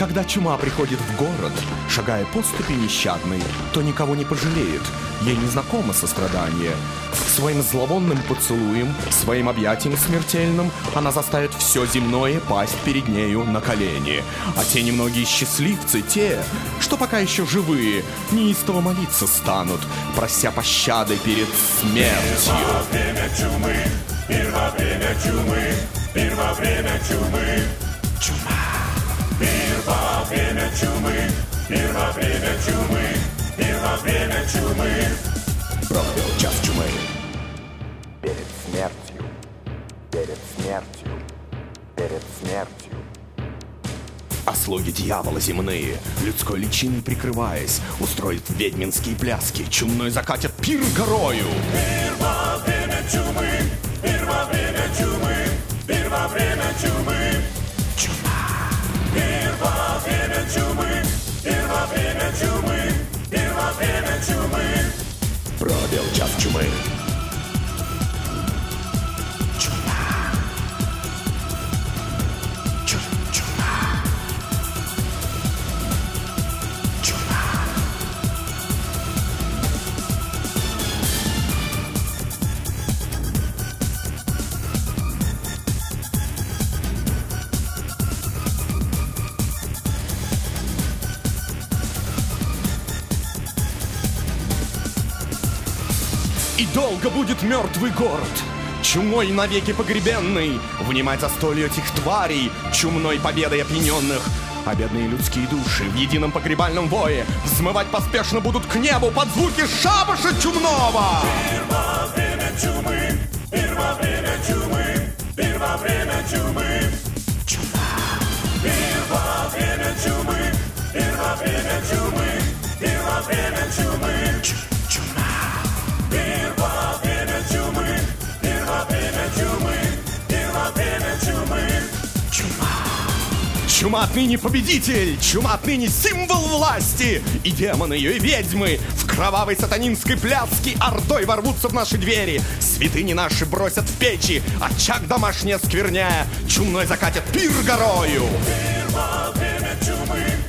Когда чума приходит в город, шагая поступи нещадной, то никого не пожалеет, ей не знакомо сострадание. Своим зловонным поцелуем, своим объятием смертельным она заставит все земное пасть перед нею на колени. А те немногие счастливцы, те, что пока еще живые, неистово молиться станут, прося пощады перед смертью. Во время чумы, пир во время чумы, пир во время чумы. Чума. Пир во время чумы, пир во время чумы, пир во время чумы. Пробил час чумы. Перед смертью, перед смертью, перед смертью. А слуги дьявола земные, людской личиной прикрываясь, устроят ведьминские пляски, чумной закатят пир горою. Пир во время чумы, пир во время чумы, пир во время чумы. Чума. Пир во время чумы, пир во время чумы, пир во время чумы. Пробил час чумы. Чума. Чума. Чума. И долго будет мертвый город, чумой навеки погребенный, внимать застолью этих тварей, чумной победой опьяненных. А бедные людские души в едином погребальном вое взмывать поспешно будут к небу под звуки шабаша чумного. Пир во время чумы, пир во время чумы, пир во время чумы. Чума. Пир во время чумы, пир во время чумы, пир во время чумы. Чума. Пир во время чумы, пир во время чумы, пир во время чумы. Чума. Чума отныне победитель, чума отныне символ власти. И демоны ее, и ведьмы в кровавой сатанинской пляске ордой ворвутся в наши двери. Святыни наши бросят в печи, очаг домашний оскверняя, чумной закатят пир горою. Пир во время чумы,